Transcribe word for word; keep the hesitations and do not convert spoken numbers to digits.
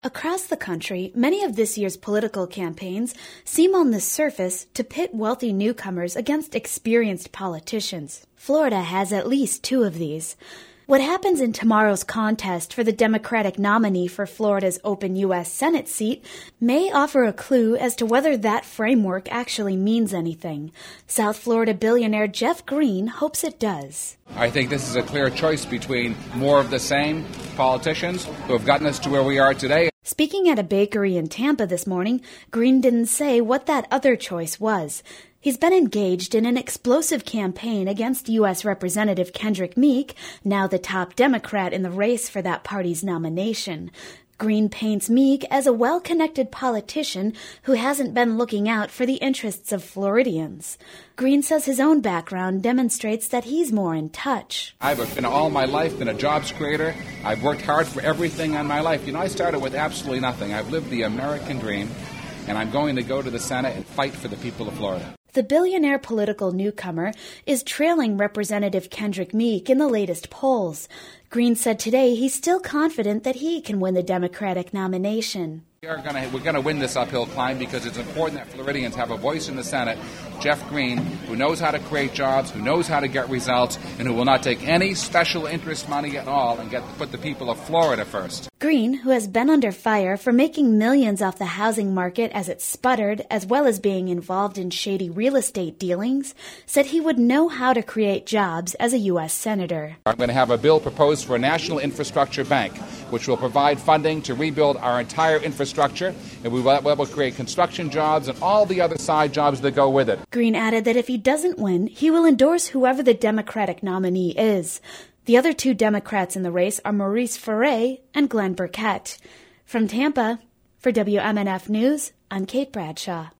Across the country, many of this year's political campaigns seem on the surface to pit wealthy newcomers against experienced politicians. Florida has at least two of these. What happens in tomorrow's contest for the Democratic nominee for Florida's open U S Senate seat may offer a clue as to whether that framework actually means anything. South Florida billionaire Jeff Green hopes it does. I think this is a clear choice between more of the same politicians who have gotten us to where we are today. Speaking at a bakery in Tampa this morning, Green didn't say what that other choice was. He's been engaged in an explosive campaign against U S Representative Kendrick Meek, now the top Democrat in the race for that party's nomination. Green paints Meek as a well-connected politician who hasn't been looking out for the interests of Floridians. Green says his own background demonstrates that he's more in touch. I've been all my life been a jobs creator. I've worked hard for everything in my life. You know, I started with absolutely nothing. I've lived the American dream, and I'm going to go to the Senate and fight for the people of Florida. The billionaire political newcomer is trailing Representative Kendrick Meek in the latest polls. Green said today he's still confident that he can win the Democratic nomination. We are gonna, we're going to win this uphill climb because it's important that Floridians have a voice in the Senate. Jeff Green, who knows how to create jobs, who knows how to get results, and who will not take any special interest money at all and get put the people of Florida first. Green, who has been under fire for making millions off the housing market as it sputtered, as well as being involved in shady real estate dealings, said he would know how to create jobs as a U S senator. I'm going to have a bill proposed for a national infrastructure bank, which will provide funding to rebuild our entire infrastructure, and we will, will create construction jobs and all the other side jobs that go with it. Green added that if he doesn't win, he will endorse whoever the Democratic nominee is. The other two Democrats in the race are Maurice Ferre and Glenn Burkett. From Tampa, for W M N F News, I'm Kate Bradshaw.